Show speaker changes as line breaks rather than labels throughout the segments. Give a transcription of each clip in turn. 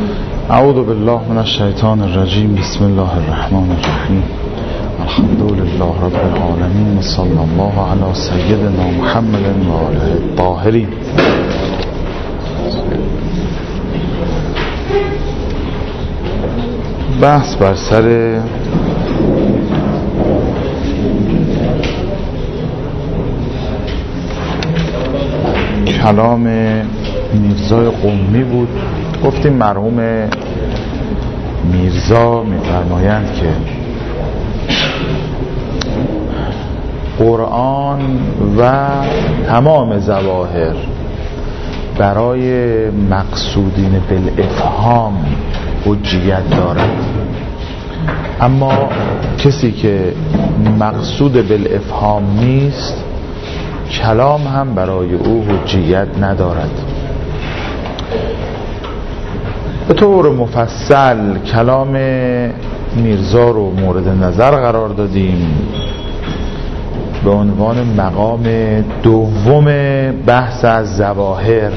اعوذ بالله من الشیطان الرجیم. بسم الله الرحمن الرحیم. الحمد لله رب العالمین و صلی الله علی سیدنا محمد و آله الطاهرین. بحث بر سر کلام میرزای قمی بود. گفتیم مرحوم میرزا می‌فرمایند که قرآن و تمام ظواهر برای مقصودین بالافهام حجیت دارد، اما کسی که مقصود بالافهام نیست کلام هم برای او حجیت ندارد. به طور مفصل کلام میرزا رو مورد نظر قرار دادیم به عنوان مقام دوم بحث از ظواهر.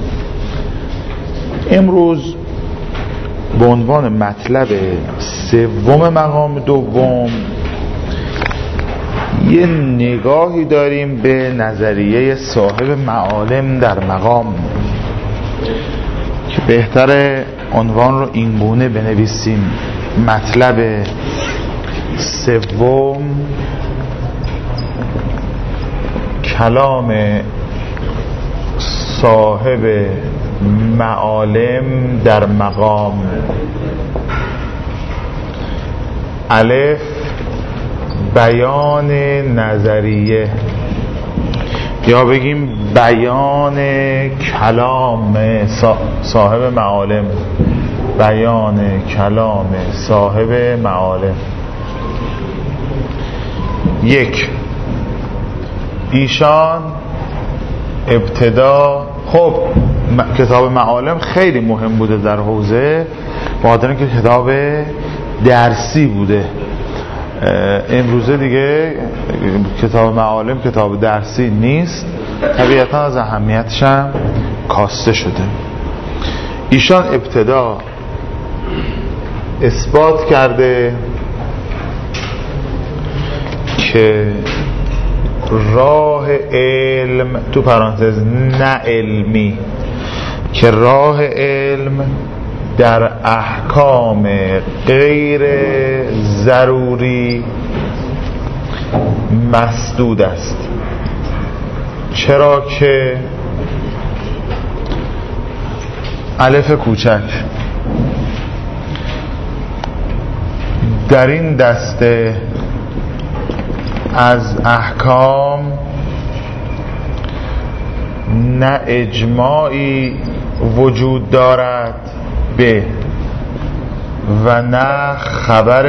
امروز به عنوان مطلب سوم مقام دوم یه نگاهی داریم به نظریه صاحب معالم در مقام که بهتره عنوان رو اینگونه بنویسیم: مطلب سوم، کلام صاحب معالم در مقام. الف، بیان نظریه یا بگیم بیان کلام صاحب معالم. بیان کلام صاحب معالم. یک، ایشان ابتدا، خب کتاب معالم خیلی مهم بوده در حوزه، بخاطر اینکه کتاب درسی بوده. امروزه دیگه کتاب معالم کتاب درسی نیست، طبیعتا از اهمیتش هم کاسته شده. ایشان ابتدا اثبات کرده که راه علم، تو پرانتز نه علمی، که راه علم در احکام غیر ضروری مسدود است. چرا که الف کوچک در این دسته از احکام نه اجماعی وجود دارد به و نه خبر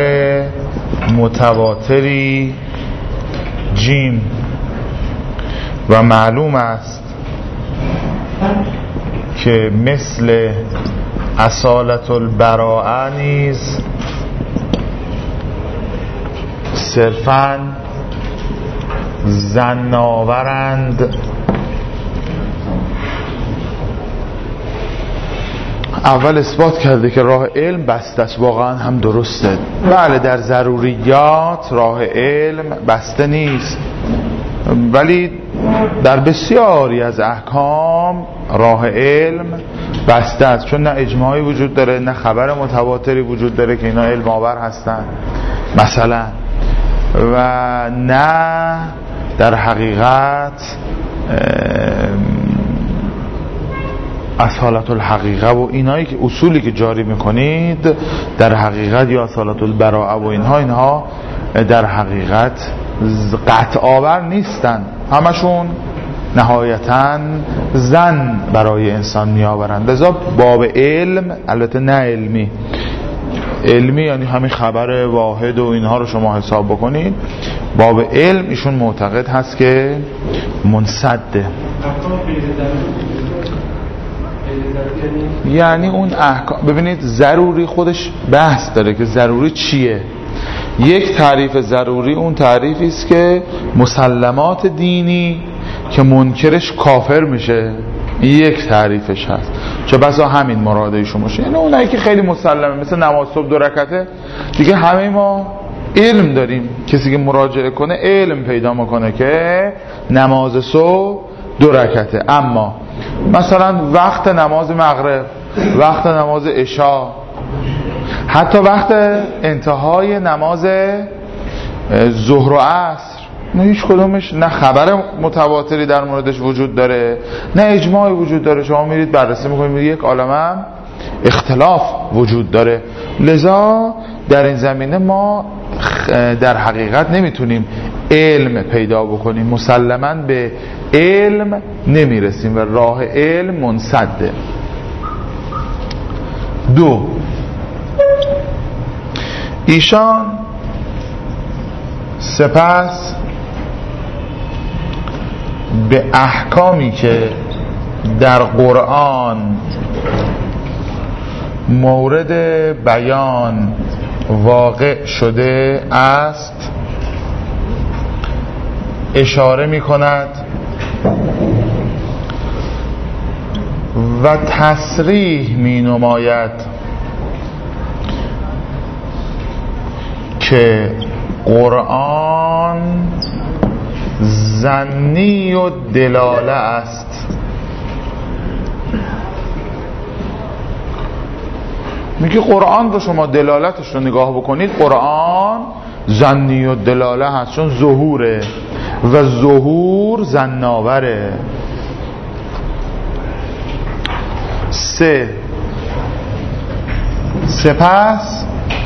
متواتری جیم، و معلوم است که مثل اصالت البراءه نیز صرفاً ظن آورند. اول اثبات کرده که راه علم بسته است، واقعا هم درسته. بله، در ضروریات راه علم بسته نیست، ولی در بسیاری از احکام راه علم بسته است، چون نه اجماعی وجود داره نه خبر متواتری وجود داره که اینا علم آور هستن مثلا، و نه در حقیقت اصالت الحقیقه و اینایی که اصولی که جاری میکنید در حقیقت، یا اصالت البراءه و اینها در حقیقت قطع آور نیستن، همشون نهایتاً ظن برای انسان میآورند. لذا باب علم، البته نه علمی، علمی یعنی همین خبر واحد و اینها رو شما حساب بکنید، باب علم ایشون معتقد هست که منسده. یعنی اون احکام، ببینید ضروری خودش بحث داره که ضروری چیه. یک تعریف ضروری اون تعریفی است که مسلمات دینی که منکرش کافر میشه، یک تعریفش هست، چه بسا همین مراد ایشون باشه. یعنی اونایی که خیلی مسلمه مثل نماز صبح 2 رکعته دیگه همه ما علم داریم، کسی که مراجعه کنه علم پیدا میکنه که نماز صبح 2 رکعته. اما مثلا وقت نماز مغرب، وقت نماز عشا، حتی وقت انتهای نماز ظهر و عصر، نه هیچ کدومش نه خبر متواتری در موردش وجود داره نه اجماعی وجود داره. شما میرید بررسی میکنید یک عالمه اختلاف وجود داره. لذا در این زمینه ما در حقیقت نمیتونیم علم پیدا بکنیم، مسلماً به علم نمیرسیم و راه علم منسده. 2. ایشان سپس به احکامی که در قرآن مورد بیان واقع شده است اشاره می کند و تصریح می نماید که قرآن ظنی و دلاله است. میگه قرآن رو شما دلالتش رو نگاه بکنید، قرآن ظنی و دلاله هست، چون ظهوره و ظهور ظن‌آوره. 3. سپس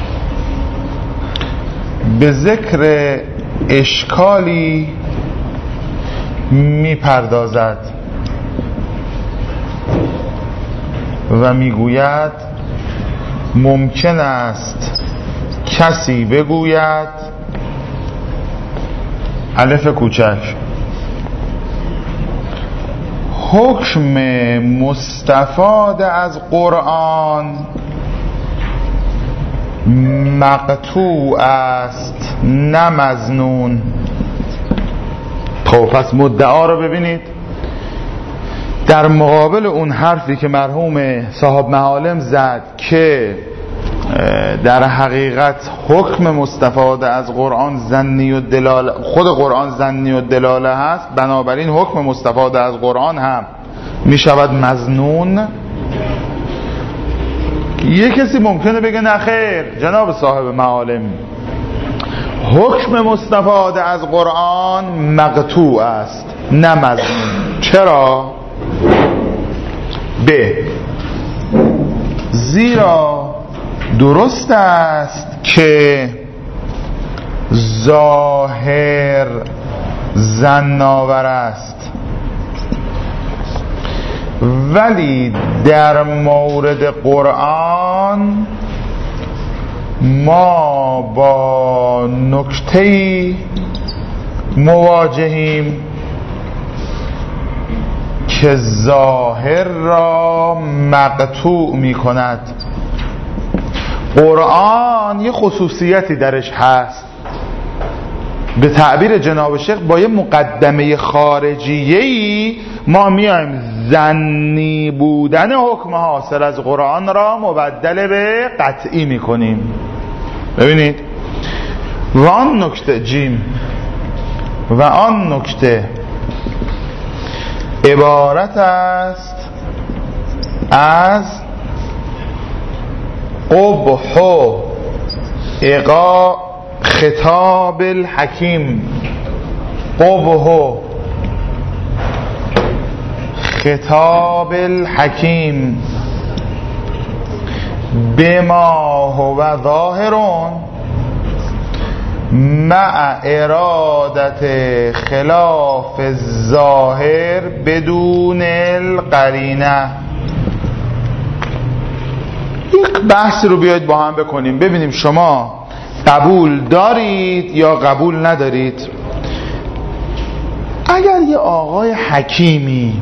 به ذکر اشکالی میپردازد و میگوید ممکن است کسی بگوید الف کوچک حکم مستفاد از قرآن مقطوع است نه مظنون. خب پس مدعا رو ببینید، در مقابل اون حرفی که مرحوم صاحب معالم زد که در حقیقت حکم مستفاد از قرآن ظنی و دلاله، خود قرآن ظنی و دلاله هست، بنابراین حکم مستفاد از قرآن هم می شود مظنون. یه کسی ممکنه بگه نه خیر جناب صاحب معالم، حکم مستفاد از قرآن مقطوع است نه مظنون. چرا؟ زیرا درست است که ظاهر ظن‌آور است، ولی در مورد قرآن ما با نکته‌ای مواجهیم که ظاهر را مقطوع می کند. قرآن یه خصوصیتی درش هست، به تعبیر جناب شیخ با یه مقدمه خارجیه‌ای ما میایم ظنی بودن حکم حاصل از قرآن را مبدل به قطعی میکنیم. ببینید و آن نکته جیم و آن نکته عبارت است از قبح و اقا خطاب الحکیم. قبح و خطاب الحکیم بما هو ظاهرون مع ارادت خلاف الظاهر بدون القرینه. یک بحث رو بیاید با هم بکنیم، ببینیم شما قبول دارید یا قبول ندارید. اگر یه آقای حکیمی،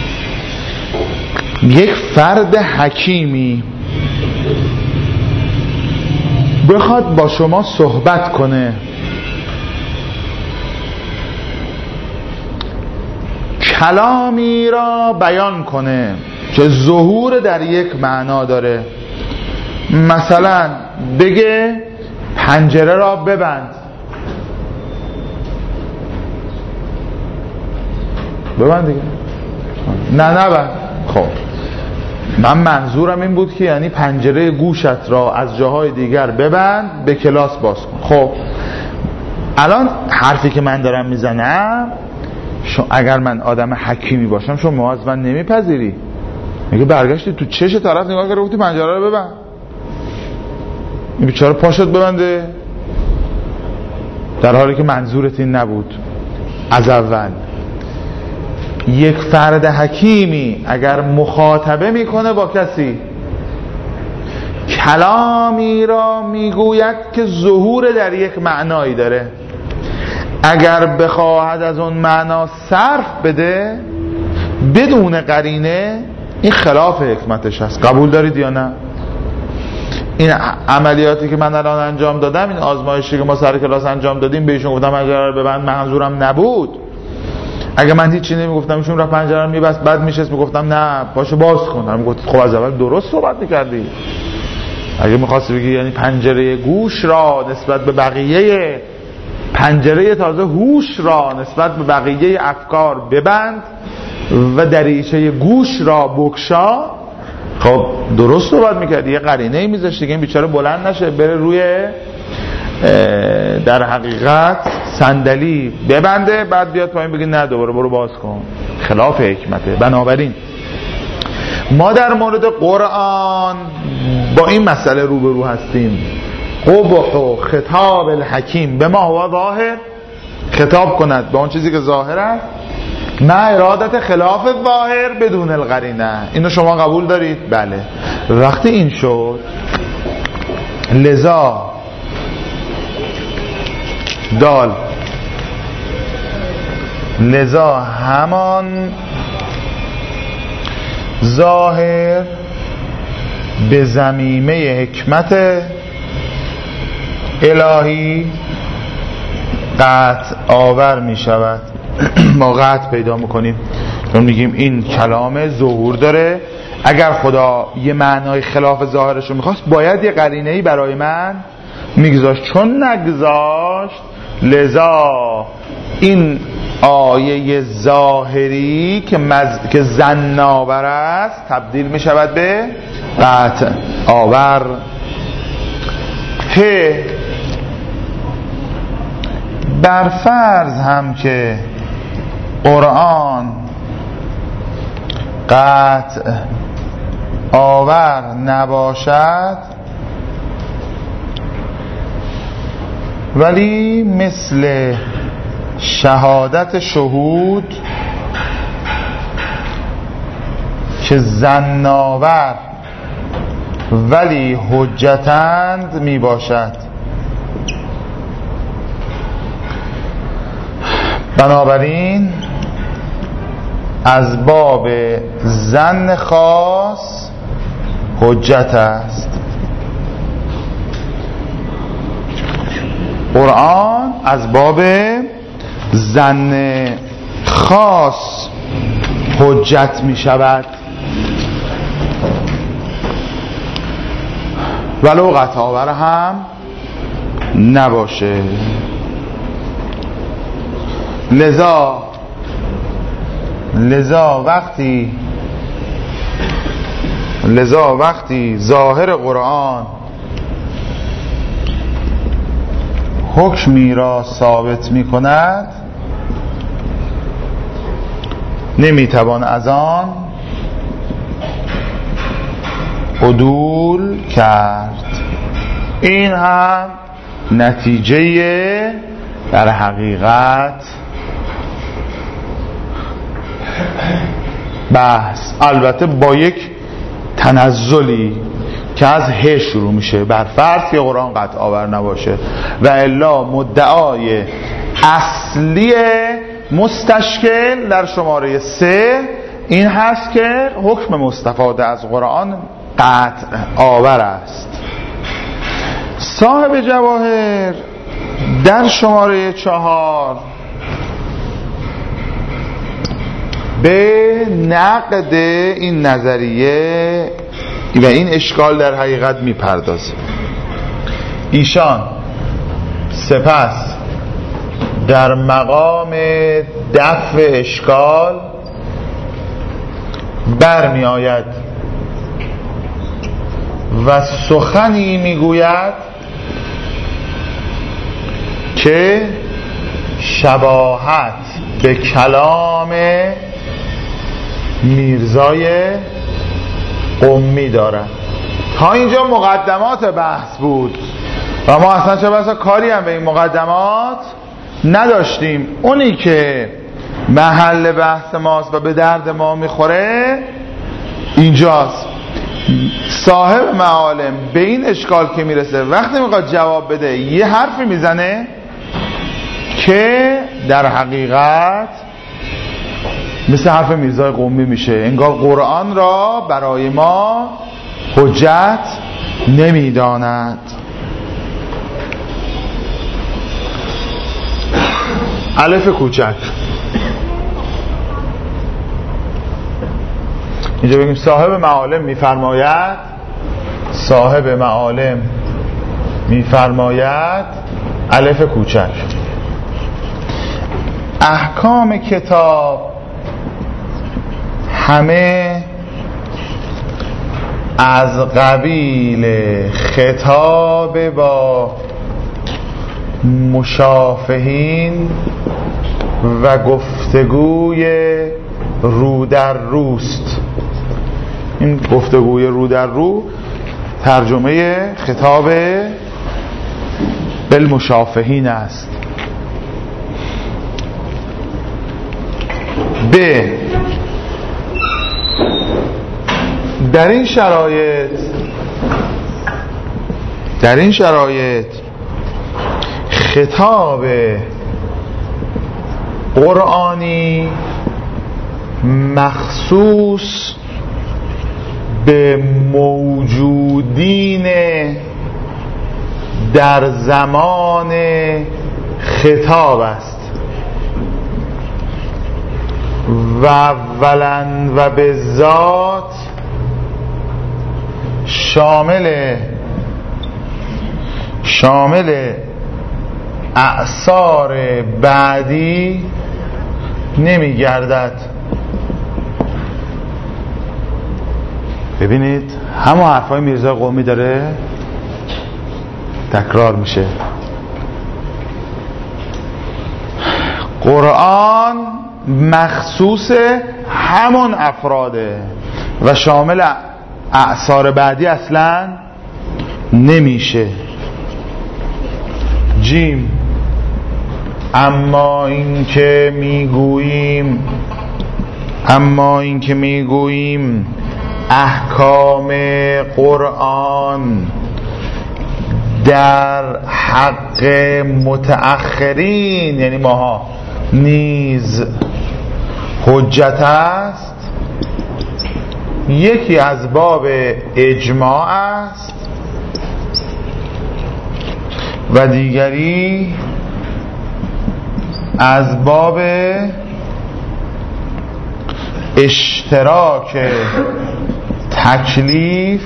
یک فرد حکیمی بخواد با شما صحبت کنه، کلامی را بیان کنه که ظهور در یک معنا داره. مثلا بگه پنجره را ببند. ببند دیگه. نه ببند. خب من منظورم این بود که یعنی پنجره گوشت را از جاهای دیگر ببند، به کلاس باز کن. خب الان حرفی که من دارم میزنم، اگر من آدم حکیمی باشم شما از من نمیپذیری. میگه برگشتی تو چش طرف نگاه کردی گفتی پنجره رو ببند. این بیچاره پاشت ببنده، در حالی که منظورت این نبود از اول. یک فرد حکیمی اگر مخاطبه میکنه با کسی، کلامی را میگوید که ظهور در یک معنایی داره، اگر بخواهد از اون معنا صرف بده بدون قرینه، این خلاف حکمتش هست. قبول دارید یا نه؟ این عملیاتی که من الان انجام دادم، این آزمایشی که ما سر کلاس انجام دادیم، بهشون گفتم اگر ببند منظورم نبود. اگه من هیچی نمیگفتم ایشون را پنجره رو میبست، بعد میشست میگفتم نه پاشو باز کن، میگفت خب از اول درست صحبت میکردی. اگه میخواستی بگی یعنی پنجره گوش را نسبت به بقیه، پنجره تازه هوش را نسبت به بقیه افکار ببند و دریچه گوش را بگشا، خب درست صحبت میکردی. یه قرینه میذاشتی که این بیچاره بلند نشه بره روی در حقیقت صندلی ببنده، بعد بیاد پایین بگی نه دوباره برو باز کن. خلاف حکمته. بنابراین ما در مورد قرآن با این مسئله روبرو هستیم. قبح خطاب الحکیم به ما هو ظاهر، خطاب کند به اون چیزی که ظاهر است، نه ارادت خلاف ظاهر بدون القرینه. اینو شما قبول دارید؟ بله. وقتی این شد، لذا دال، لذا همان ظاهر به ضمیمه حکمت الهی قطع آور می شود. ما قطع پیدا میکنیم چون میگیم این کلام ظهور داره. اگر خدا یه معنای خلاف ظاهرش رو میخواست باید یه قرینه‌ای برای من میگذاشت، چون نگذاشت لذا این آیه ظاهری که ظن‌آور است تبدیل میشود به قطع آور. بر فرض هم که قرآن قطع آور نباشد، ولی مثل شهادت شهود که ظن‌آور ولی حجتند می باشد. بنابراین از باب ظن خاص حجت است. قرآن از باب ظن خاص حجت می شود، ولو قطع آور هم نباشه. لذا وقتی ظاهر قرآن حکمی را ثابت می کند، نمیتوان از آن عدول کرد. این هم نتیجه در حقیقت بحث، البته با یک تنزلی که از ه شروع میشه، بر فرض که قرآن قطع آور نباشه، و الا مدعای اصلی مستشکل در شماره 3 این هست که حکم مستفاده از قرآن قطع آور است. صاحب جواهر در شماره 4 به نقد این نظریه و این اشکال در حقیقت میپردازه. ایشان سپس در مقام دفع اشکال برمی آید و سخنی میگوید که شباهت به کلام میرزای قمی دارد. تا اینجا مقدمات بحث بود و ما اصلا چه بسا کاری هم به این مقدمات نداشتیم. اونی که محل بحث ماست و به درد ما میخوره اینجاست. صاحب معالم به این اشکال که میرسه وقتی میخواد جواب بده یه حرفی میزنه که در حقیقت مثل حرف میرزای قمی میشه، انگار قرآن را برای ما حجت نمیداند. الف کوچک اینجا بگیم صاحب معالم میفرماید، صاحب معالم میفرماید الف کوچک. احکام کتاب همه از قبیل خطاب با مشافهین و گفتگوی رو در روست. این گفتگوی رو در رو ترجمه خطاب بالمشافهین است. ب در این شرایط خطاب قرآنی مخصوص به موجودین در زمان خطاب است و اولاً و به ذات شامل اعصار بعدی نمی گردد. ببینید همون حرفای میرزا قمی داره تکرار میشه. قرآن مخصوص همون افراده و شامل اعصار بعدی اصلا نمیشه. جیم اما این که میگوییم احکام قرآن در حق متأخرین یعنی ماها نیز حجت است، یکی از باب اجماع است و دیگری از باب اشتراک تکلیف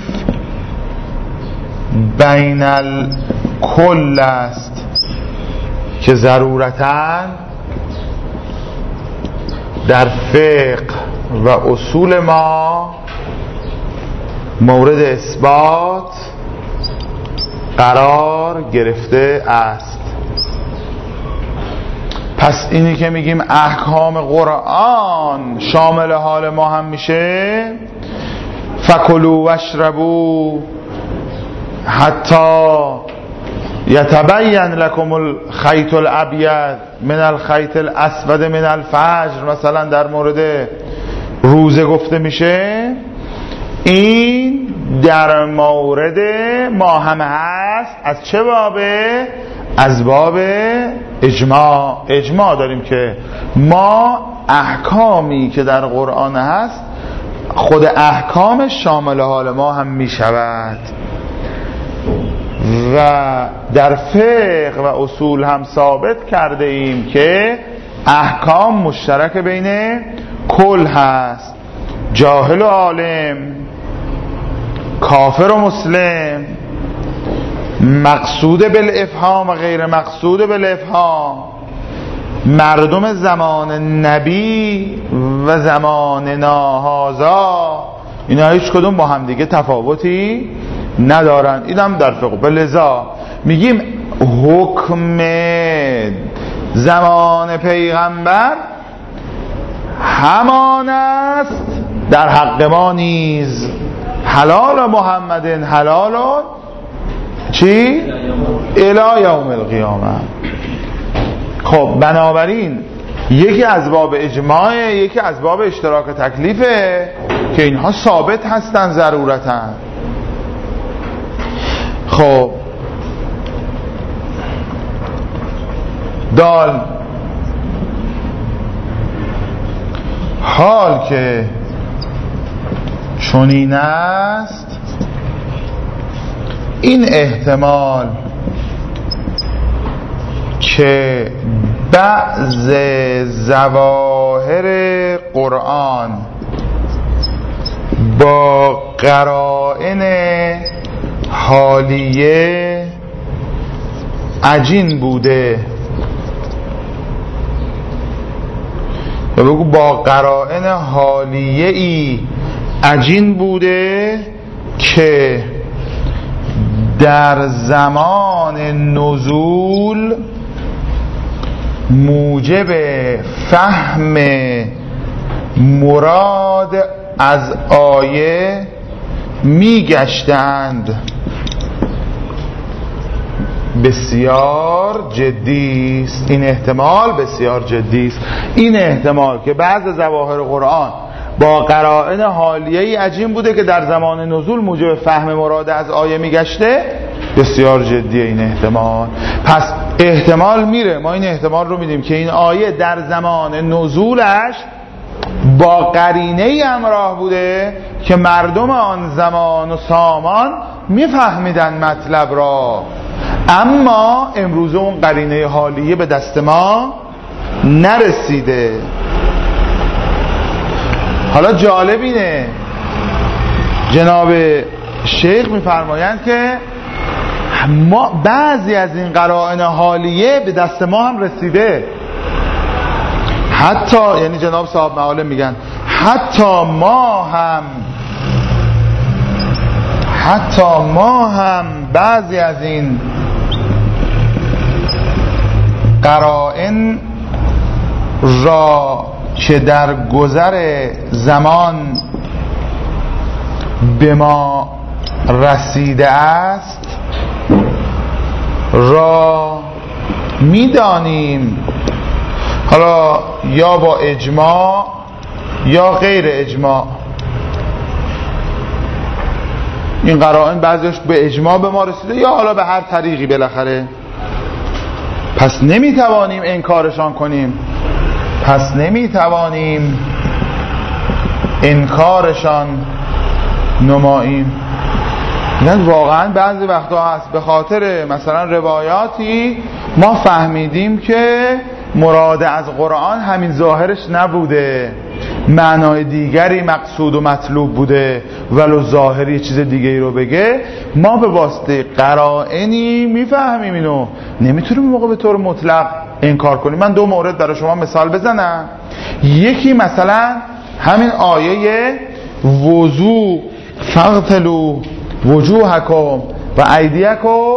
بین الکل است که ضرورتاً در فقه و اصول ما مورد اثبات قرار گرفته است. پس اینی که میگیم احکام قرآن شامل حال ما هم میشه، فکلوا واشربوا حتی یتبین لکم الخیط الابیض من الخیط الاسود من الفجر، مثلا در مورد روزه گفته میشه. این در مورد ما هم هست. از چه بابه؟ از باب اجماع داریم که ما احکامی که در قرآن هست خود احکام شامل حال ما هم میشود و در فقه و اصول هم ثابت کرده ایم که احکام مشترک بین کل هست، جاهل و عالم، کافر و مسلم، مقصود بالافهام و غیر مقصود بالافهام، مردم زمان نبی و زمان ناهازا، اینا هیچ کدوم با هم دیگه تفاوتی ندارن. اینم در فقه. لذا میگیم حکم زمان پیغمبر همان است در حق ما نیز. حلال محمد حلال چی؟ الی یوم القیامه. خب بنابراین یکی از باب اجماع، یکی از باب اشتراک تکلیفه که اینها ثابت هستن ضرورتاً. خب دال حال که چنین است، این احتمال که بعض ظواهر قرآن با قرائن حالیه عجین بوده، و بگو با قرائن حالیه ای عجین بوده که در زمان نزول موجب فهم مراد از آیه میگشتند. بسیار جدی است این احتمال، بسیار جدی است این احتمال که بعض ظواهر قرآن با قرائن حالیه‌ای عجین بوده که در زمان نزول موجب فهم مراد از آیه میگشته. بسیار جدیه این احتمال. پس احتمال میره، ما این احتمال رو میدیم که این آیه در زمان نزولش با قرینه‌ای همراه بوده که مردم آن زمان و سامان میفهمیدن مطلب را، اما امروزه اون قرینه حالیه به دست ما نرسیده. حالا جالب اینه جناب شیخ میفرمایند که ما بعضی از این قرائن حالیه به دست ما هم رسیده، حتی یعنی جناب صاحب معالم میگن حتی ما هم بعضی از این قرائن را که در گذر زمان به ما رسیده است را میدانیم، حالا یا با اجماع یا غیر اجماع. این قرائن بعضیش به اجماع به ما رسیده یا حالا به هر طریقی بالاخره. پس نمیتوانیم انکارشان کنیم، پس نمیتوانیم انکارشان نماییم. یعنی واقعا بعضی وقتا هست به خاطر مثلا روایاتی ما فهمیدیم که مراد از قرآن همین ظاهرش نبوده، معنای دیگری مقصود و مطلوب بوده، ولو ظاهری چیز دیگری رو بگه، ما به واسطه قرائنی میفهمیم اینو، نمیتونیم موقع به طور مطلق انکار کنیم. من دو مورد برای شما مثال بزنم. یکی مثلا همین آیه وضو فاغسلوا وجوهکم و ایدیکم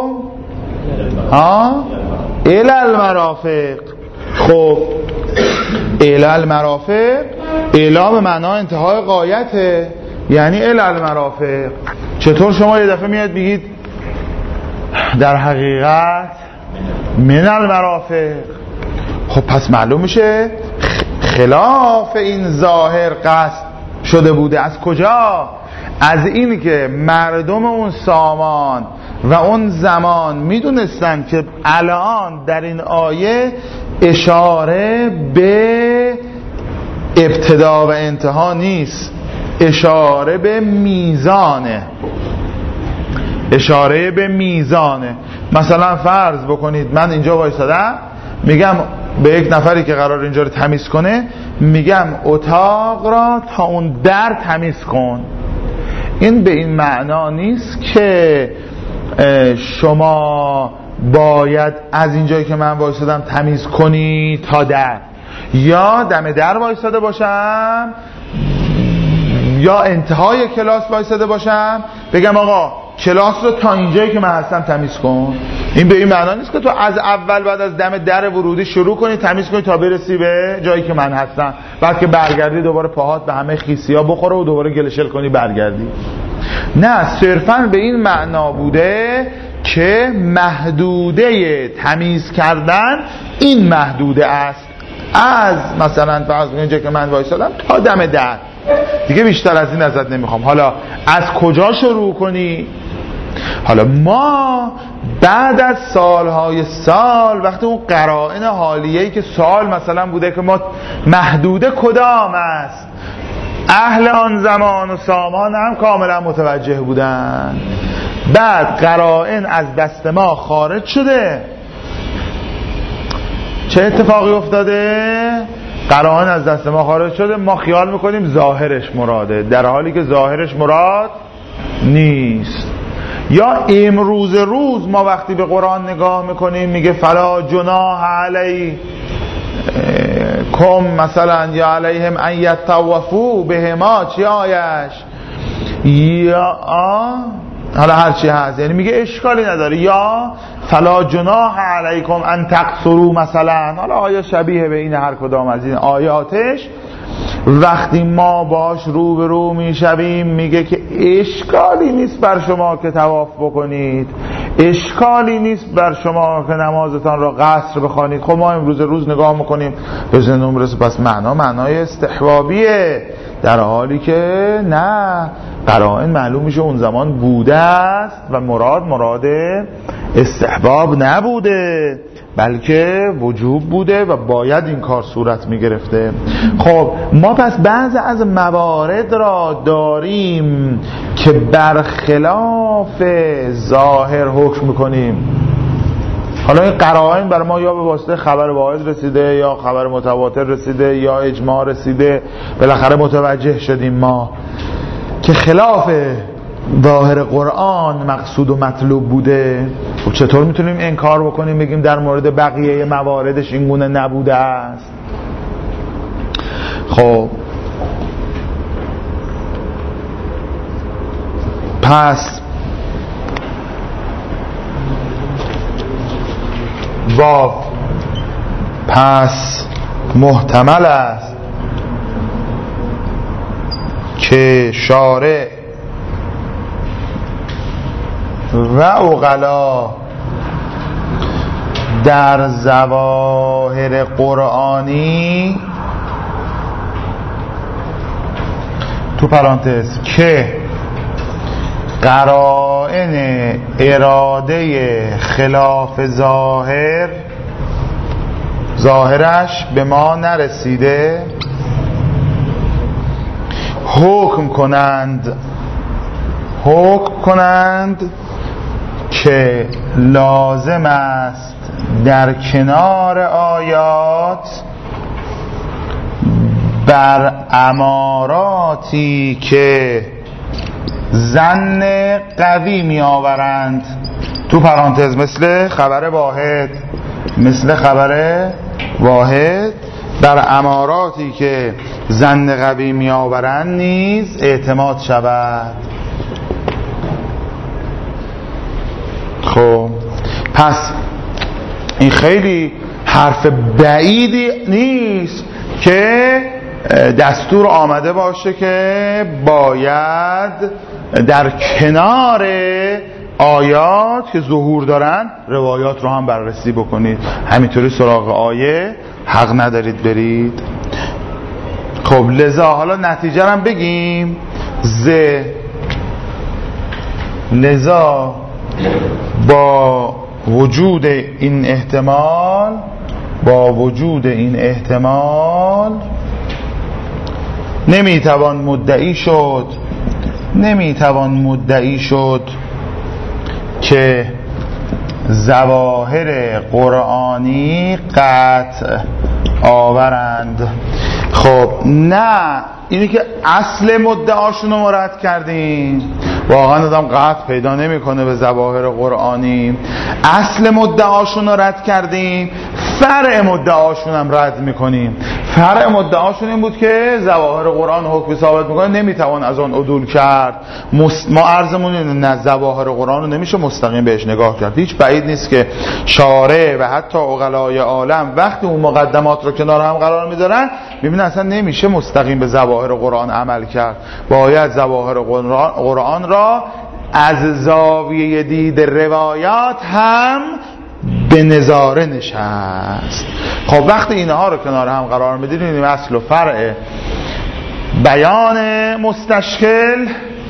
الی المرافق. خب الی المرافق، الی به معنای انتهای غایته، یعنی الی المرافق. چطور شما یه دفعه میاد بگید در حقیقت من المرافق؟ خب پس معلوم میشه خلاف این ظاهر قصد شده بوده. از کجا؟ از این که مردم اون سامان و اون زمان میدونستن که الان در این آیه اشاره به ابتدا و انتها نیست، اشاره به میزانه، اشاره به میزانه. مثلا فرض بکنید من اینجا وایسادم میگم به یک نفری که قرار اینجا رو تمیز کنه میگم اتاق را تا اون در تمیز کن. این به این معنا نیست که شما باید از اینجایی که من وایسادم تمیز کنی تا در، یا دم در وایساده باشم یا انتهای کلاس وایساده باشم بگم آقا کلاس رو تا اینجایی که من هستم تمیز کن. این به این معنا نیست که تو از اول بعد از دم در ورودی شروع کنی تمیز کنی تا برسی به جایی که من هستم، بعد که برگردی دوباره پاهات به همه خیسیا بخوره و دوباره گلشل کنی برگردی. نه، صرفا به این معنا بوده که محدوده تمیز کردن این محدوده است، از مثلا فرض کنید اینجا که من وایسادم تا دم در، دیگه بیشتر از این ازت نمیخوام. حالا از کجا شروع کنی؟ حالا ما بعد از سالهای سال وقتی اون قرائن حالیه‌ای که سال مثلا بوده که ما محدوده کدام است، اهل آن زمان و سامان هم کاملا متوجه بودن. بعد قرائن از دست ما خارج شده، چه اتفاقی افتاده؟ قرائن از دست ما خارج شده، ما خیال میکنیم ظاهرش مراده، در حالی که ظاهرش مراد نیست. یا امروز روز ما وقتی به قرآن نگاه میکنیم میگه فلا جناح علیکم مثلا یا علیهم ان یطوفوا بهما، چی آیش؟ یا حالا هر چی هست، یعنی میگه اشکالی نداره. یا فلا جناح علیکم ان تقصروا مثلا، حالا آیه شبیه به این هر کدام از این آیاتش وقتی ما باش روبرو میشویم میگه که اشکالی نیست بر شما که طواف بکنید، اشکالی نیست بر شما که نمازتان را قصر بخوانید. خب ما امروز روز نگاه میکنیم به ذهنم میرسه پس معنای استحبابیه، در حالی که نه، قرائن معلوم میشه اون زمان بوده است و مراد استحباب نبوده بلکه وجوب بوده و باید این کار صورت میگرفته. خب ما پس بعضی از موارد را داریم که برخلاف ظاهر حکم میکنیم. حالا این قرائن بر ما یا به واسطه خبر واحد رسیده یا خبر متواتر رسیده یا اجماع رسیده، بالاخره متوجه شدیم ما که خلاف ظاهر قرآن مقصود و مطلوب بوده. خب چطور میتونیم انکار بکنیم بگیم در مورد بقیه مواردش این گونه نبوده است؟ خب پس محتمل است که شارع و عقلا در ظواهر قرآنی تو پرانتز که قرائن اراده خلاف ظاهرش به ما نرسیده حکم کنند که لازم است در کنار آیات بر اماراتی که ظن قوی می آورند، تو پرانتز مثل خبر واحد بر اماراتی که ظن قوی می آورند نیز اعتماد شود. خب پس این خیلی حرف بعیدی نیست که دستور آمده باشه که باید در کنار آیات که ظهور دارن روایات رو هم بررسی بکنید، همینطوری سراغ آیه حق ندارید برید. خب لذا حالا نتیجه هم بگیم. لذا با وجود این احتمال نمیتوان مدعی شد که ظواهر قرآنی قطع آورند. خب نه، اینی که اصل مدعاشون رو رد کردیم، واقعا آدم قطع پیدا نمیکنه به ظواهر قرآنی. اصل مدعاشون رو رد کردیم، فرع مدعاشون هم رد میکنیم. فرع مدعاشون این بود که ظواهر قرآن حکم ثابت میکنه، نمیتوان از آن عدول کرد. ما عرضمون اینه نه، ظواهر قرآن رو نمیشه مستقیم بهش نگاه کرد. هیچ بعید نیست که شارع و حتی عقلای عالم وقتی اون مقدمات رو کنار هم قرار میذارن میبینن اصلا نمیشه مستقیم به ظواهر قرآن عمل کرد. باید ظواهر قرآن را از زاویه دید روایات هم به نظاره نشست. خب وقتی اینها رو کنار هم قرار میدید، این اصل و فرع بیان مستشکل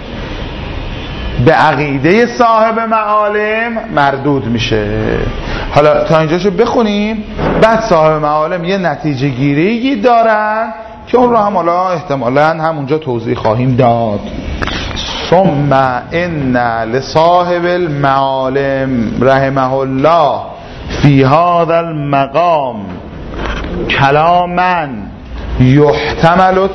به عقیده صاحب معالم مردود میشه. حالا تا اینجاشو بخونیم، بعد صاحب معالم یه نتیجه گیری دارن که اون رو هم حالا احتمالاً همونجا توضیح خواهیم داد. ثم ان لصاحب المعالم رحمه الله فی هذا المقام کلاما یحتمل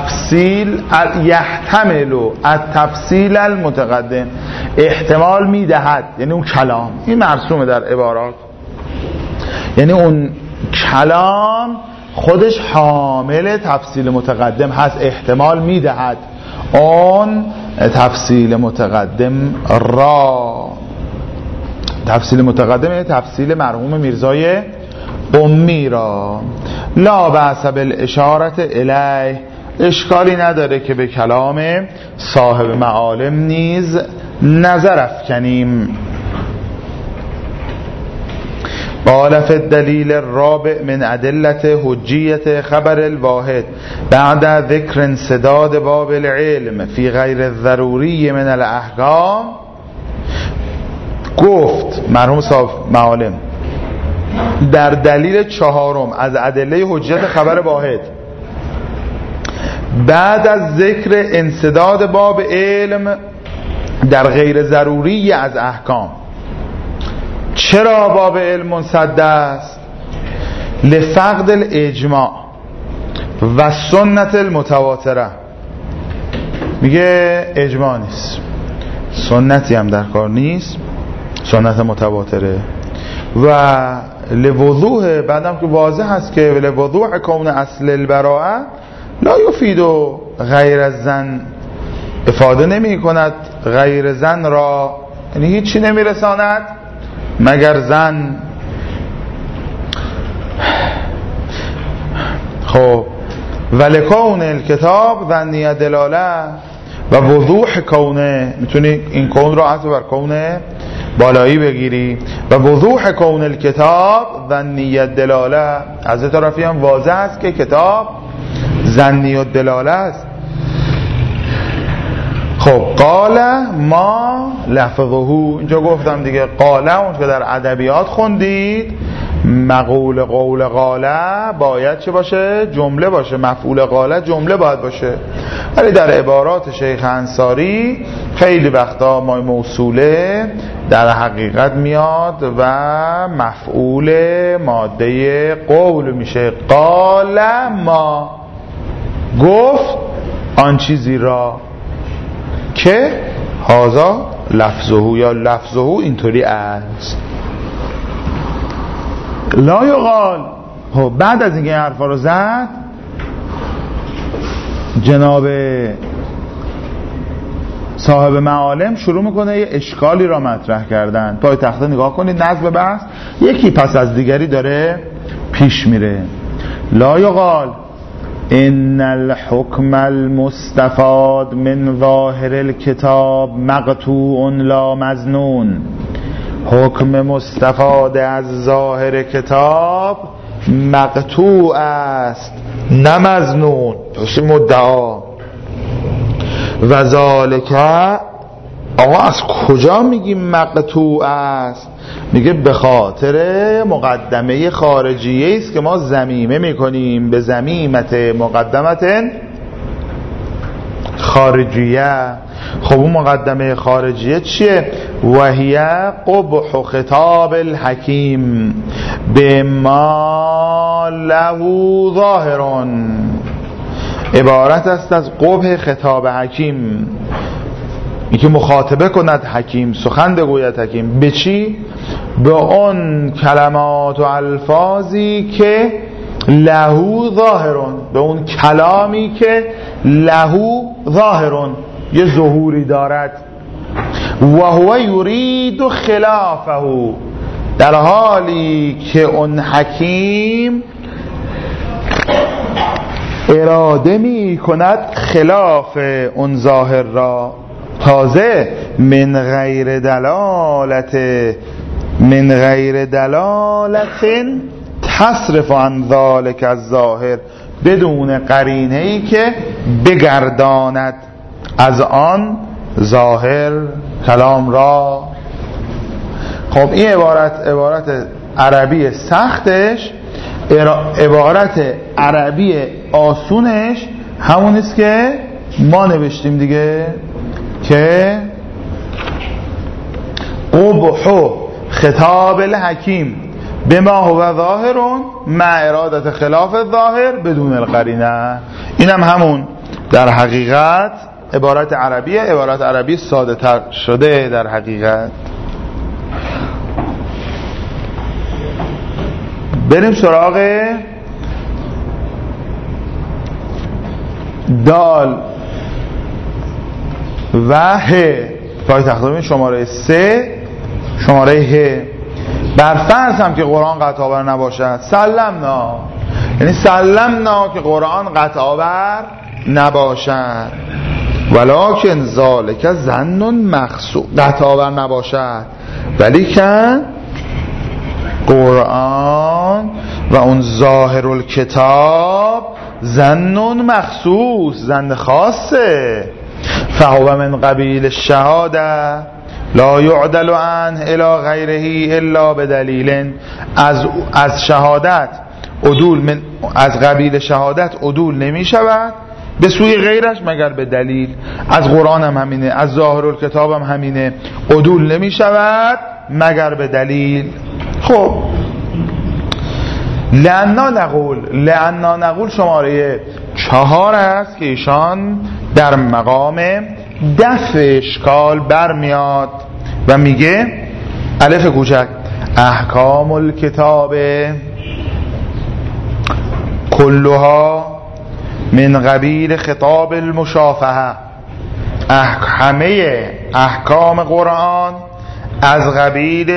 التفصیل المتقدم. احتمال میدهد، یعنی اون کلام، این مرسومه در عبارات، یعنی اون کلام خودش حامل تفصیل متقدم هست. احتمال میدهد اون تفصیل متقدم را، تفصیل متقدم یعنی تفصیل مرحوم میرزای قمی را. لا بأس بالاشارة الیه، اشکالی نداره که به کلام صاحب معالم نیز نظر افکنیم. قال فی الدلیل الرابع من ادلة حجیت خبر الواحد بعد ذکر انسداد باب العلم فی غیر الضروری من الاحکام. گفت مرحوم صاحب معالم در دلیل چهارم از ادله حجیت خبر واحد بعد از ذکر انسداد باب علم در غیر ضروری از احکام. چرا باب علم منسد است؟ لفقد الاجماع و سنت المتواتره. میگه اجماع نیست، سنتی هم در کار نیست، سنت متواتره. و لوضوح، بعدم که واضح هست که لوضوح کون اصل البراءه لا یفید غیر الزن، افاده نمی کند غیر زن را، یعنی هیچی نمی رساند مگر زن. خب ولکون الکتاب ظنیه دلاله و وضوح کونه، میتونی این کون رو عطف بر کونه بالایی بگیری. و وضوح کون الکتاب ظنیه دلاله، از طرفی هم واضح است که کتاب ظنیه دلاله است. خب قال ما لفظه، اینجا گفتم دیگه قاله اون که در ادبیات خوندید، مقول قول قاله باید چه باشه؟ جمله باشه. مفعول قاله جمله باید باشه. ولی در عبارات شیخ انصاری خیلی وقتا ما موصوله در حقیقت میاد و مفعول ماده قول میشه. قال ما، گفت آن چیزی را که هازا لفظه یا لفظه اینطوری است. لا یقال. بعد از اینکه این حرفا رو زد، جناب صاحب معالم شروع میکنه یه اشکالی را مطرح کردن. پای تخته نگاه کنید، نظم بحث یکی پس از دیگری داره پیش میره. لا یقال ان الحكم المستفاد من ظاهر الكتاب مقطوع لا مظنون. حکم مستفاد از ظاهر کتاب مقطوع است نه مظنون، پس مدعا. و ذالک، آقا از کجا میگیم مقطوع است؟ میگه به خاطر مقدمه خارجیه است که ما ضمیمه میکنیم به ضمیمت مقدمت خارجیه. خب اون مقدمه خارجیه چیه؟ وهیه قبح خطاب الحکیم بما له ظاهرون، عبارت است از قبح خطاب حکیم، این که مخاطبه کند حکیم، سخن بگوید حکیم. به چی؟ به اون کلمات و الفاظی که لهو ظاهرون، به اون کلامی که لهو ظاهرون، یه ظهوری دارد. و هو یرید خلافه، در حالی که اون حکیم اراده می کند خلاف اون ظاهر را. تازه من غیر دلالت تصرف عن ذلک الظاهر، بدون قرینه ای که بگرداند از آن ظاهر کلام را. خب این عبارت عربی سختش، عبارت عربی آسونش همون است که ما نوشتیم دیگه، که قبح خطاب الحکیم بما هو ظاهرون مع ارادت خلاف الظاهر بدون القرینه. اینم همون در حقیقت عبارت عربی ساده تر شده در حقیقت. بریم سراغ دال و ه، پای تخته شماره 3 شماره ه. بر فرض هم که قرآن قطع آور نباشد، سلمنا، یعنی سلمنا که قرآن قطع آور نباشد، ولکن ذالک ظن مخصوص، قطع آور نباشد ولیکن قرآن و اون ظاهر الکتاب ظن مخصوص، ظن خاصه. فهو من قبیل الشهاده لا یعدل عنه الی غیره الا بدلیل. از شهادت عدول از قبیل شهادت عدول نمی شود به سوی غیرش مگر به دلیل. از قرآن هم همینه، از ظاهر الکتاب هم همینه، عدول نمی شود مگر به دلیل. خب لأننا نقول شماره 4 است که ایشان در مقام دفع اشکال برمیاد و میگه الف کوچک احکام الکتاب کلها من قبیل خطاب المشافهه، همه احکام قرآن از قبیل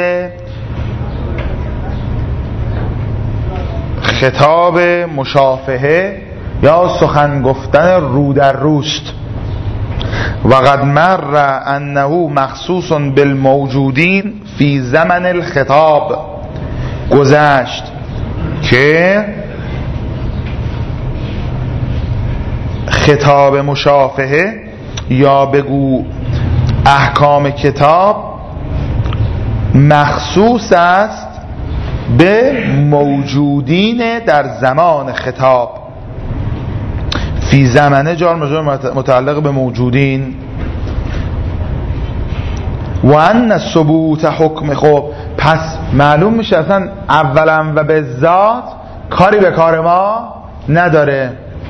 خطاب مشافهه یا سخن گفتن رو در روست. و قد مر انه مخصوص بالموجودین فی زمن الخطاب، گذشت که خطاب مشافهه یا بگو احکام کتاب مخصوص است به موجودین در زمان خطاب. فی زمنه جار مجرور متعلق به موجودین. و ان ثبوت حکم، خب پس معلوم میشه اصلا اولا و به ذات کاری به کار ما نداره.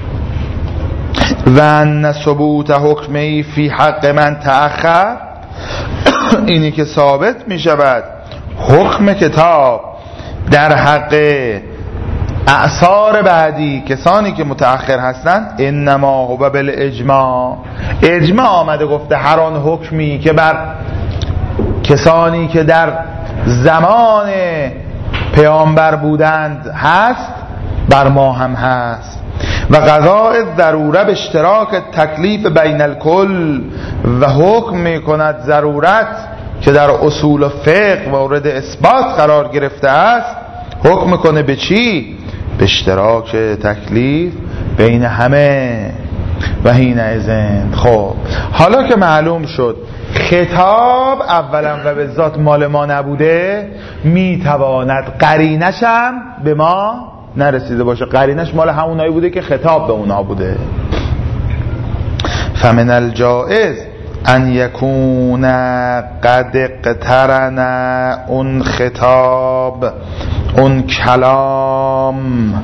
و ان ثبوت حکمی فی حق من تأخر، اینی که ثابت میشود حکم کتاب در حق اعصار بعدی، کسانی که متأخر هستند، انما هو بالاجماع، اجماع آمده گفته هر آن حکمی که بر کسانی که در زمان پیامبر بودند هست بر ما هم هست. و قضاء ضروره به اشتراک تکلیف بین الکل، و حکم میکند ضرورت که در اصول فقه مورد اثبات قرار گرفته است، حکم میکنه به چی؟ به اشتراک تکلیف بین همه. و حینئذ، خب حالا که معلوم شد خطاب اولا و به ذات مال ما نبوده، میتواند قرینش هم به ما نرسیده باشه، قرینش مال همونایی بوده که خطاب به اونها بوده. فمن الجائز ان یکون قد اقترن اون خطاب اون کلام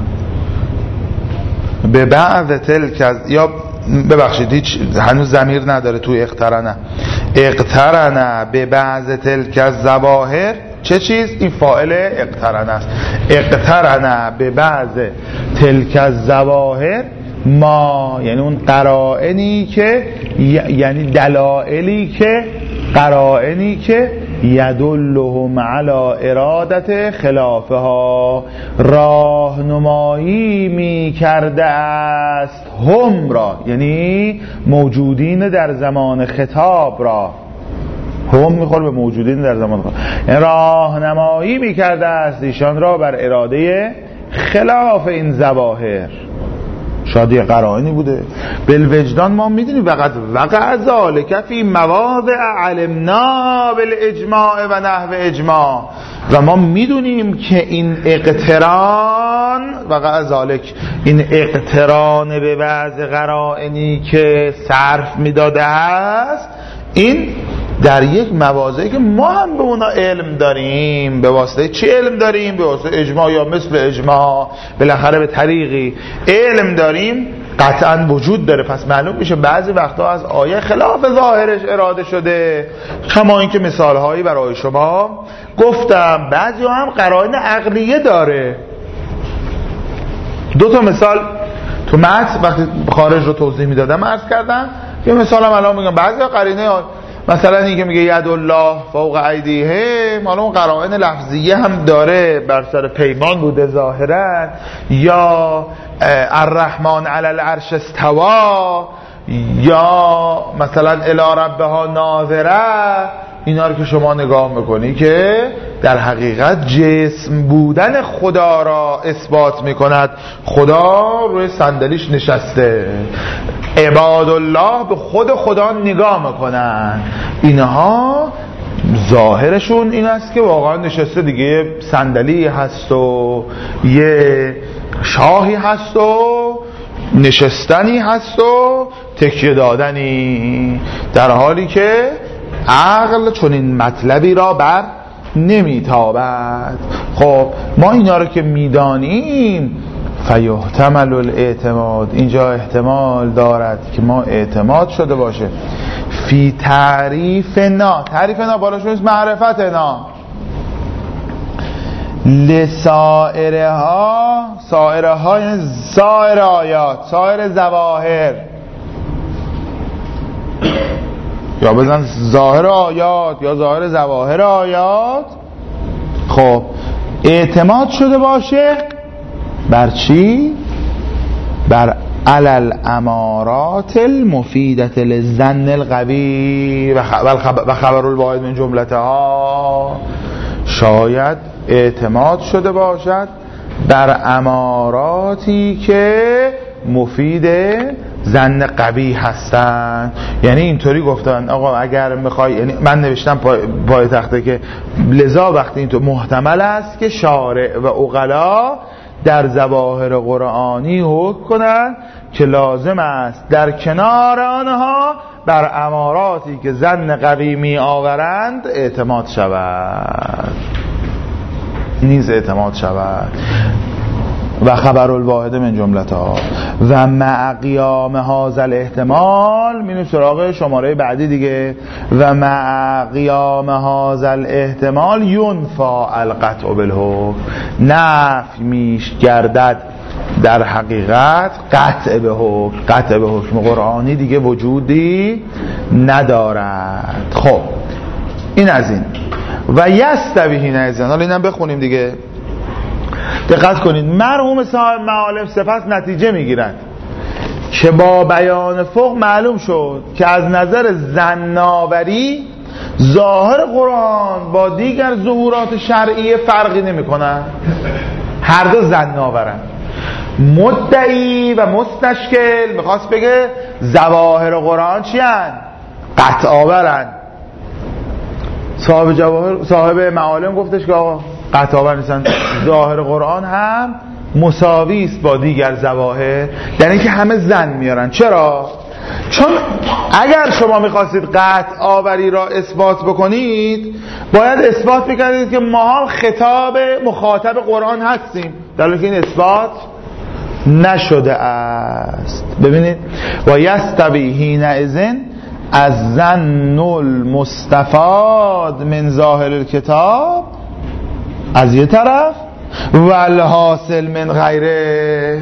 به بعض تلک، یا ببخشید هیچ هنوز ضمیر نداره تو اقترنه، اقترنه به بعض تلک الظواهر. چه چیز؟ این فاعل اقترنه است. اقترنه به بعض تلک الظواهر ما، یعنی اون قرائنی که، یعنی دلائلی که، قرائنی که یدلهم علی ارادت خلافها، راهنمایی می کرده است هم را، یعنی موجودین در زمان خطاب را، هم میخوره به موجودین در زمان خطاب، یعنی راهنمایی می کرده است ایشان را بر اراده خلاف این ظواهر. شادی قرائنی بوده بالوجدان. ما میدونیم وقع ذالک فی مواضع علمنا بالاجماع و نحو اجماع، و ما میدونیم که این اقتران، وقع ذالک، این اقتران به بعض قرائنی که صرف میداده است، این در یک مواضعی که ما هم به اونا علم داریم. به واسطه چی علم داریم؟ به واسطه اجماع یا مثل اجماع، بالاخره به طریقی علم داریم، قطعا وجود داره. پس معلوم میشه بعضی وقتا از آیه خلاف ظاهرش اراده شده، کما اینکه مثالهایی برای شما گفتم. بعضی هم قرائن عقلیه داره. دو تا مثال تو متن وقتی خارج رو توضیح میدادم عرض کردم. یه مثال هم الان میگم. بعضی قرینه مثلا این که میگه ید الله فوق ایدیهم، حالا اون قرائن لفظیه هم داره، بر سر پیمان بوده ظاهرا، یا الرحمن علی العرش استوى، یا مثلا الی ربها ناظره. اینا رو که شما نگاه میکنی که در حقیقت جسم بودن خدا را اثبات میکند. خدا روی صندلیش نشسته، عباد الله به خود خدا نگاه میکنن. اینها ظاهرشون این است که واقعا نشسته دیگه، صندلی هست و یه شاهی هست و نشستنی هست و تکیه دادنی، در حالی که عقل چون این مطلبی را بر نمیتابد. خب ما اینا رو که میدانیم، فیحتمل الاعتماد، اینجا احتمال دارد که ما اعتماد شده باشه فی تعریفنا، تعریفنا بالاشون است معرفتنا، لسائرها، سائرها یعنی سائر آیات، سائر ظواهر، یا بزن ظاهر آیات یا ظاهر ظواهر آیات. خب اعتماد شده باشه بر چی؟ بر علل امارات المفیدت للظن القوی و خبر الواحد من جملتها. شاید اعتماد شده باشد بر اماراتی که مفید ظن قوی هستن. یعنی اینطوری گفتن آقا اگر میخوای، یعنی من نوشتم پای تخته که لذا وقتی اینطور محتمل است که شارع و عقلا در ظواهر قرآنی حکم کنند که لازم است در کنار آنها بر اماراتی که ظن قوی می آورند اعتماد شود، نیز اعتماد شود. و خبر الواحد من جملتها و مع قیام هذا الاحتمال، میریم سراغ شماره بعدی دیگه. و مع قیام هذا الاحتمال ینفی القطع بالحکم، نفی میش گردد در حقیقت قطع به حکم. قطع به حکم قرآنی دیگه وجودی ندارد. خب این از این. و یستوی نزن، حالا اینم بخونیم دیگه. دقت کنید، مرحوم صاحب معالم سپس نتیجه میگیرند که با بیان فوق معلوم شد که از نظر ظن‌آوری ظاهر قرآن با دیگر ظهورات شرعی فرقی نمی کنن، هر دو ظن‌آورن. مدعی و مستشکل میخواست بگه ظواهر قرآن چی هن؟ قطع آورن. صاحب معالم گفتش که آقا قطع آور نیستن، ظاهر قرآن هم مساوی است با دیگر ظواهر، یعنی که همه ظن میارن. چرا؟ چون اگر شما میخواستید قطع آوری را اثبات بکنید باید اثبات میکردید که ما خطاب مخاطب قرآن هستیم، در حالی که این اثبات نشده است. ببینید و یستوی حینئذ از ظن المستفاد من ظاهر الکتاب از یه طرف و الحاصل من غیره.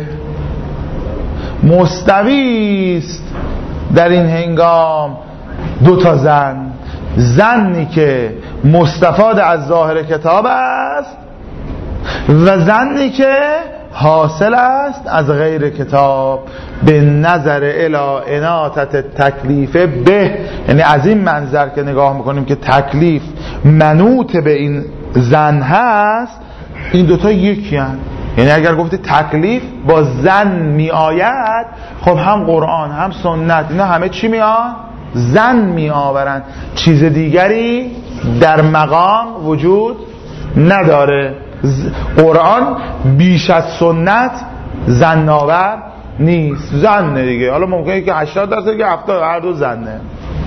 مستویست در این هنگام دو تا ظنی که مستفاد از ظاهر کتاب است و ظنی که حاصل است از غیر کتاب، به نظر الی اناتت تکلیف به، یعنی از این منظر که نگاه میکنیم که تکلیف منوط به این ظن هست، این دوتا یکی هست. یعنی اگر گفتی تکلیف با ظن می آید، خب هم قرآن هم سنت اینا همه چی می آن؟ ظن می آورند، چیز دیگری در مقام وجود نداره. قرآن بیش از سنت ظن آور نیست، ظنه دیگه. حالا ممکنه که 80% که 70 هر دو ظنه.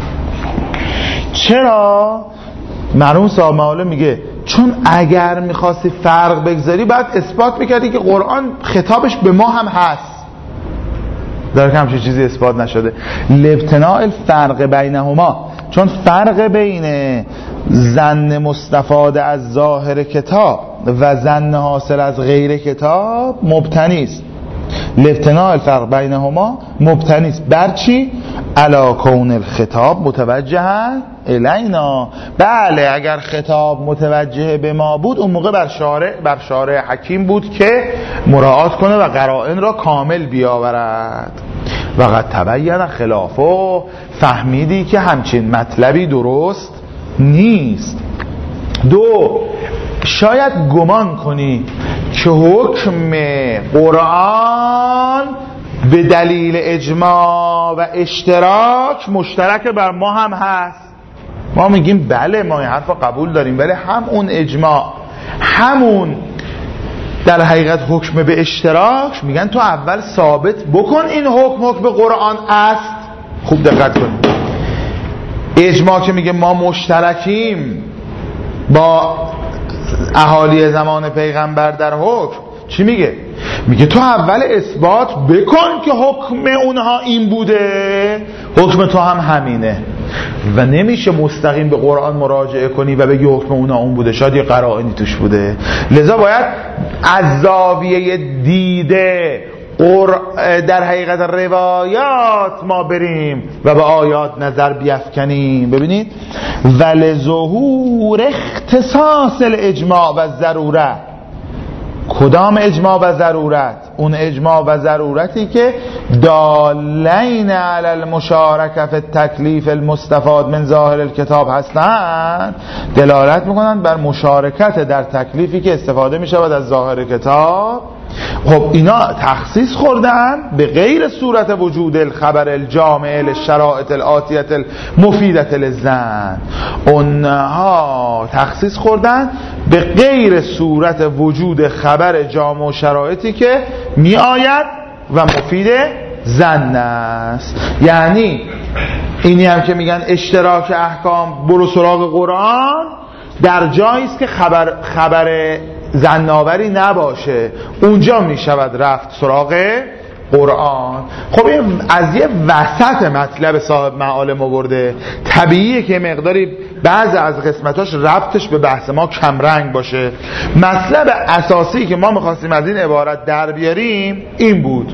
چرا؟ مرحوم صاحب معالم میگه چون اگر میخواستی فرق بگذاری باید اثبات میکردی که قرآن خطابش به ما هم هست، در که همچین چیزی اثبات نشده. لابتناء الفرق بینهما، چون فرق بین ظن مستفاد از ظاهر کتاب و ظن حاصل از غیر کتاب مبتنی است. لابتناء الفرق بینهما مبتنی است بر چی؟ علی کون الخطاب متوجه الینا. بله اگر خطاب متوجه به ما بود اون موقع بر شارع حکیم بود که مراعات کنه و قرائن را کامل بیاورد. و قد تبین خلافه، فهمیدی که همچین مطلبی درست نیست. دو، شاید گمان کنی که حکم قرآن به دلیل اجماع و اشتراک مشترک بر ما هم هست. ما میگیم بله ما این حرف قبول داریم، ولی همون اجماع همون در حقیقت حکم به اشتراک، میگن تو اول ثابت بکن این حکم به قرآن است. خوب دقت کنید، اجماع که میگه ما مشترکیم با اهالی زمان پیغمبر در حکم، چی میگه؟ میگه تو اول اثبات بکن که حکم اونها این بوده، حکم تو هم همینه. و نمیشه مستقیم به قرآن مراجعه کنی و بگی حکم اونها اون بوده، شاید یه قرائنی توش بوده. لذا باید از زاویه دیده در حقیقت روایات ما بریم و به آیات نظر بیفکنیم. ببینید ولظهور اختصاص الاجماع و ضروره. کدام اجماع و ضرورت؟ اون اجماع و ضرورتی که دالین علی المشارکه فی التکلیف المستفاد من ظاهر الکتاب هستند، دلالت میکنند بر مشارکت در تکلیفی که استفاده میشود از ظاهر کتاب. خب اینا تخصیص خوردن به غیر صورت وجود الخبر الجامع للشرائط الآتیة المفیدة للظن. اونها تخصیص خوردن به غیر صورت وجود خبر جامع و شرایطی که می آید و مفید ظن است. یعنی اینی هم که میگن اشتراک احکام برو سراغ قرآن، در جایی است که خبر ظن‌آوری نباشه، اونجا می شود رفت سراغ قرآن. خب این از یه وسط مطلب صاحب معالم آورده، طبیعیه که مقداری بعضی از قسمتاش ربطش به بحث ما کمرنگ باشه. مطلب اساسی که ما میخواستیم از این عبارت در بیاریم این بود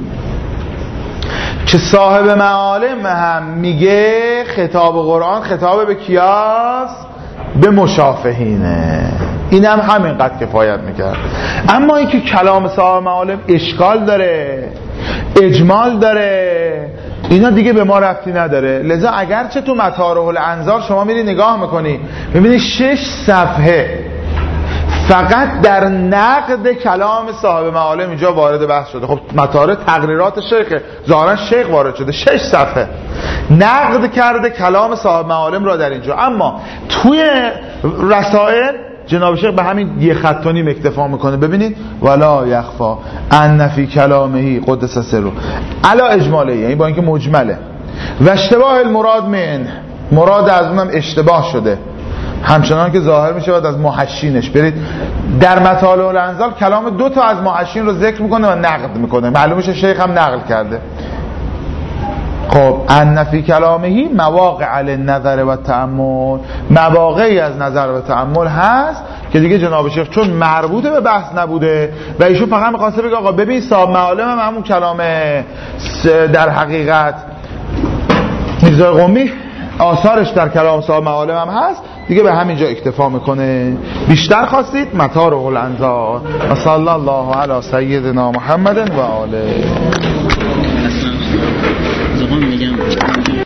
که صاحب معالم هم میگه خطاب قرآن خطاب به کیاست؟ به مشافهینه. این هم همینقدر کفایت میکرد. اما این که کلام صاحب معالم اشکال داره، اجمال داره، اینا دیگه به ما ربطی نداره. لذا اگرچه تو مطارح الانظار شما میری نگاه میکنی میبینی 6 صفحه فقط در نقد کلام صاحب معالم اینجا وارد بحث شده. خب مطارح تقریرات شیخه، ظاهرا شیخ وارد شده، 6 صفحه نقد کرده کلام صاحب معالم را در اینجا. اما توی رسائل جناب شیخ به همین یه خط و نیم اکتفا میکنه. ببینید ولا یخفا ان فی کلامه قدس سره علی اجماله، یعنی با اینکه مجمله و اشتباه المراد من، مراد از اونم اشتباه شده همچنان که ظاهر می شود از محشینش. برید در مطالع الانزال کلام 2 تا از محشین رو ذکر میکنه و نقد میکنه، معلومش شیخ هم نقل کرده. خب ان فی کلامه مواقع للنظر و تأمل، مواقعی از نظر و تأمل هست که دیگه جناب شیخ چون مربوطه به بحث نبوده و ایشون فقط می‌خواسته بگه آقا ببین صاحب معالم هم همون کلام در حقیقت میرزا قمی آثارش در کلام صاحب معالم هم هست دیگه، به همینجا اکتفا میکنه. بیشتر خواستید مطارق الانظار. و صلی الله علی سیدنا محمد و آله.